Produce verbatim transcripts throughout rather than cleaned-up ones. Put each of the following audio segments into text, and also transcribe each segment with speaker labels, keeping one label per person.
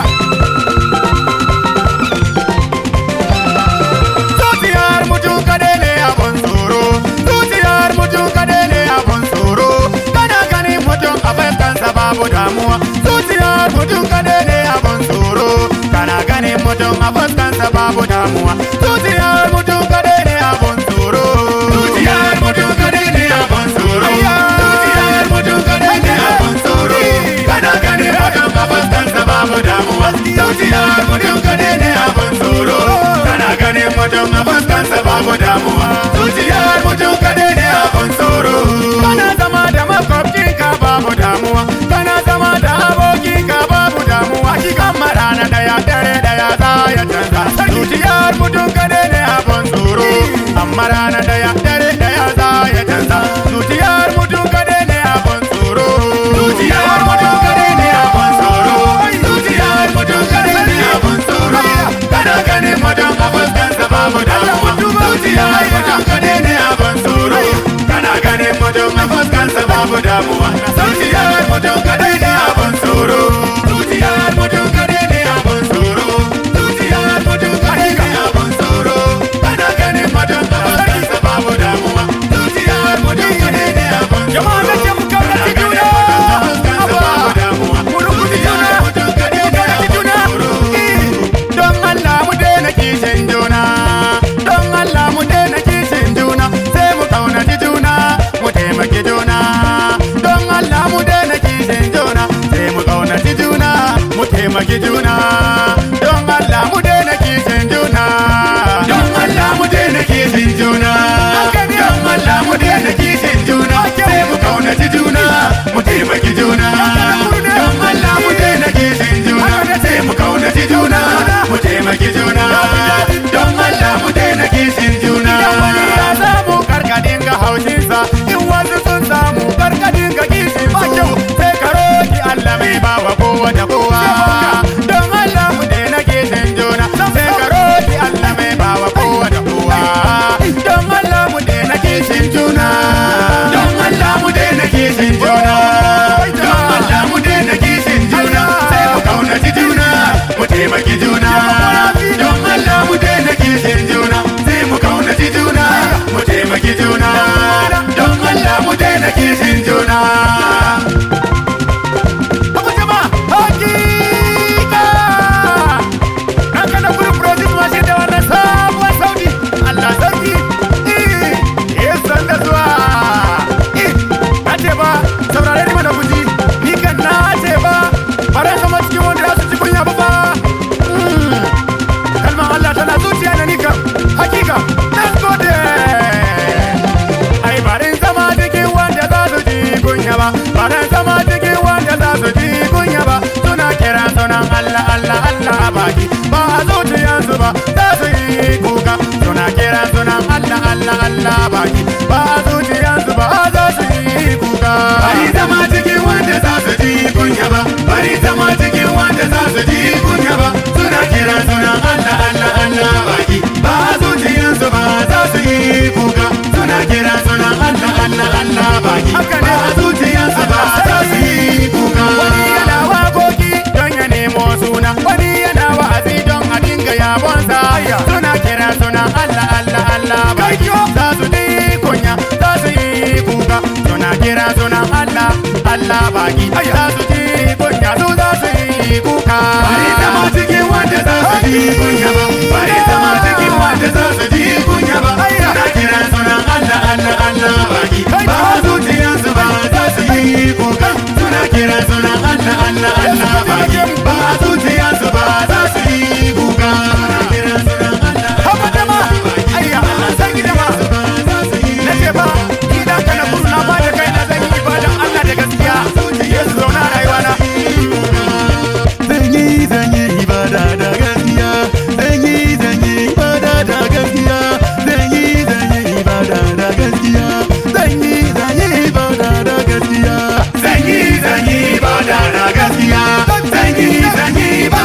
Speaker 1: zuciyar mutum kadai ne abun tsoro, zuciyar mutum kadai ne abun tsoro, kana ganin mutum a fuskansa babu damuwa, zuciyar mutum kadai ne abun tsoro, kana ganin mutum a fuskansa babu damuwa, zuciyar mutum kadai ne abun tsoro, zuciyar mutum kadai ne abun tsoro, zuciyar mutum kadai ne abun tsoro, kana ganin mutum a fuskansa babu damuwa, zuciyar mutum kadai ne abun tsoro, kana ganin mutum a fuskansa babu damuwa, zuciyar mutum kadai ne abun tsoro, kana zama da makwabcinka babu damuwa, kana zama da abokinka babu damuwa, ki gama rana daya dare daya za ya canza, zuciyar mutum kadai ne abun tsoro, amma rana daya dare daya za ya canza, zuciyar mutum kadai ne abun tsoro, zuciyar mutum kadai ne abun tsoro, zuciyar mutum kadai ne abun tsoro, kana ganin mutum a fuskansa babu damuwa, zuciyar mutum kadai ne abun tsoro, kana ganin mutum a fuskansa babu damuwa, zuciyar mutum kadai ne abun tsoro, zuciyar mutum kadai ne abun tsoro, zuciyar mutum kadai ne abun tsoro, kana ganin mutum a fuskansa babu damuwa, zuciyar mutum kadai ne abun tsoro, jama'a da ke muka da juna mu rubuta juna mutum kadai ne abun tsoro, don Allah mu daina kishin juna, don Allah mu daina kishin juna, sai mu kaunaci juna mu taimaki juna, don Allah mu daina kishin juna, sai mu kaunaci juna mu taimaki juna, don Allah mu daina kishin juna, don Allah mu daina kishin juna, don Allah mu daina kishin juna, sai mu kaunaci juna mu taimaki juna, don Allah mu daina kishin juna, sai mu kaunaci juna mu taimaki juna, don Allah mu daina kishin juna. Ya samu karkadin ga haushinsa, in wasu sun samu karkadin ga kishin ba kyau, sai ka roki Allah mai ba wa kowa da kowa, don Allah mu daina kishin juna, sai ka roki Allah mai ba wa kowa da kowa, don Allah mu daina kishin juna, don Allah mu daina kishin juna, don Allah mu daina kishin juna, sai mu kaunaci juna mu taimaki juna, don Allah mu daina kishin juna, sai mu kaunaci juna mu taimaki juna, don Allah mu daina kishin juna. Abu jama hakika kana gurin project ma shi da wannan sabuwar sauti, Allah sarki eh san da zuwa eh nace ba saurare ni mana guji, ni kan nace ba bare sama cikin wanda za su ci kunya ba ba, kalmar Allah tana zuciya na ni kan hakika let's go there, ai barin zama cikin wanda za su ji kunya ba, barin zama cikin wanda za su ji kunya ba, suna kira sunan Allah Allah Allah a baki ba a zuciyansu ba, za su yi kuka, suna kira sunan Allah Allah Allah a baki ba a zuciyansu ba, za su yi kuka, bari zama cikin wanda za su ji kunya ba, bari zama cikin wanda za su ji kunya ba, suna kira sunan Allah Allah Allah a baki ba a zuciyansu ba, za su yi kuka, suna kira sunan Allah Allah Allah a baki ba a zuciyansu ba, za su yi kuka. Wani yana waƙoƙi don ya nemo suna, wani yana wa'azi don a dinga yabonsa, suna kira sunan Allah Allah Allah a baki za su yi kunya, za su yi kuka, suna kira sunan Allah Allah a baki za su yi kunya, su za su yi kuka. Bari zama cikin wanda za su yi kunya ba, bari zama cikin wanda za su yi kunya ba, suna kira sunan Allah Allah Allah a baki ba a zuciyansu ba, za su yi kuka, suna kira sunan Allah Allah Allah a baki ba a zuciyansu ba, za su yi kuka, suna kira sunan Allah Allah Allah a baki ayya Allah san gida ba, na ce ba idan kana kurna ba da kai na zan yi ibadan Allah da gaskiya, Yesu zauna rayuwa na.
Speaker 2: Zan yi zan yi ibada da gaskiya, zan yi zan yi ibada da gaskiya, zan yi zan yi ibada da gaskiya, zan yi zan yi ibada da gaskiya,
Speaker 1: Zan yi zan yi ibada da gaskiya, zan yi zan yi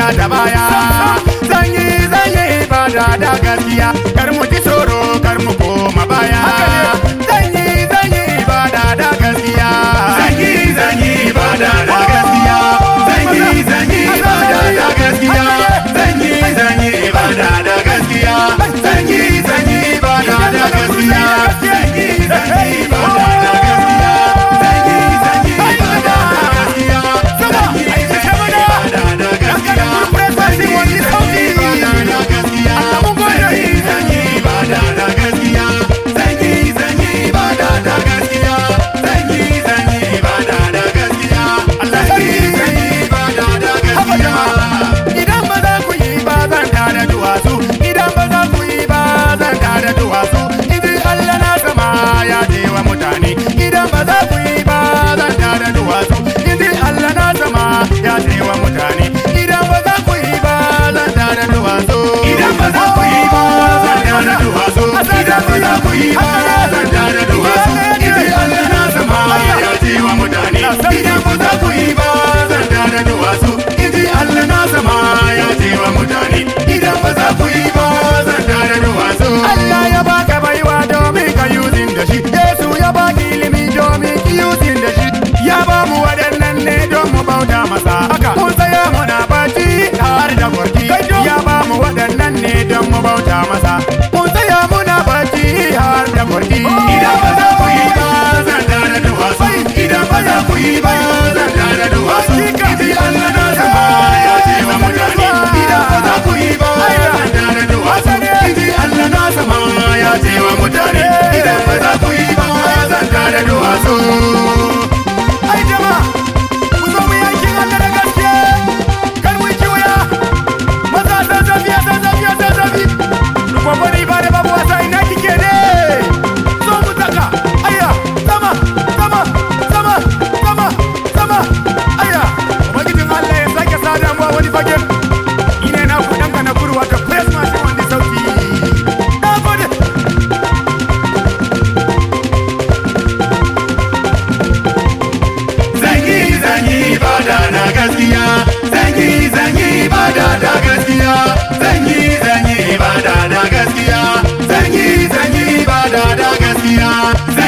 Speaker 1: ja da baya. Zan yi zan yi ibada da gaskiya, kar mu ji tsoro kar mu koma baya. Zan yi zan yi ibada da gaskiya.
Speaker 2: Zan yi zan yi ibada da gaskiya. Zan yi zan yi ibada da gaskiya. Zan yi zan yi ibada da gaskiya. Zan yi zan yi ibada da gaskiya. Zan yi zan yi ibada da gaskiya. Zan yi zan yi ibada da gaskiya. Zan yi zan yi ibada da gaskiya. Zan yi zan yi ibada da gaskiya. Zan yi zan yi ibada da gaskiya. Zan yi zan yi ibada da gaskiya. Zan yi zan yi ibada da gaskiya. Zan yi zan yi ibada da gaskiya.
Speaker 1: Idan ba za ku yi ba zan tada duwatsu. Idan ba za ku yi ba zan tada duwatsu. Inji Allah na sama ya ce wa mutane. Idan ba za ku yi ba zan tada duwatsu. Inji Allah na sama ya ce wa mutane. Idan ba za ku yi ba zan tada duwatsu.
Speaker 2: Idan ba za ku yi ba zan tada duwatsu. Idan ba za ku yi ba zan tada duwatsu. Inji Allah na sama ya ce wa mutane. Idan ba za ku yi ba zan tada duwatsu. Inji Allah na sama ya ce wa mutane. Idan ba za ku yi ba zan tada duwatsu.
Speaker 1: Allah ya baka baiwa domin ka using da shi. Yesu ya baki ilimi domin ki using da shi. Ya ba mu waɗannan ne don mu bauta masa. Mun tsaya muna bacci har da gwarki. Ya ba mu waɗannan ne don mu bauta masa. Mun tsaya muna bacci har da gwarki.
Speaker 2: Idan ba za ku yi ba zan tada duwatsu. Idan ba za ku yi ba zan tada duwatsu. Inji Allah na sama ya ce wa mutane. Idan ba za ku yi ba zan tada duwatsu. Inji Allah na sama ya ce wa mutane. Idan ba za ku yi ba zan tada duwatsu.
Speaker 1: Ai jama'a, ku zo mu yankin Allah da gaske. Kar mu kiwaya. Maza zazzafi zazzafi zazzafi. Rubabani ba da babu wasa ina kike ne. Zo mu saka. Aya, sama sama sama sama sama. Aya, ubangijin Allah ya sake sada mu a wani fagen. Ine na ku danka na kurwa da press masu wani sauti. Na gode.
Speaker 2: Zan yi zan yi ibada da gaskiya. Zan yi zan yi ibada da gaskiya. Zan yi zan yi ibada da gaskiya. Zan yi zan yi ibada da gaskiya.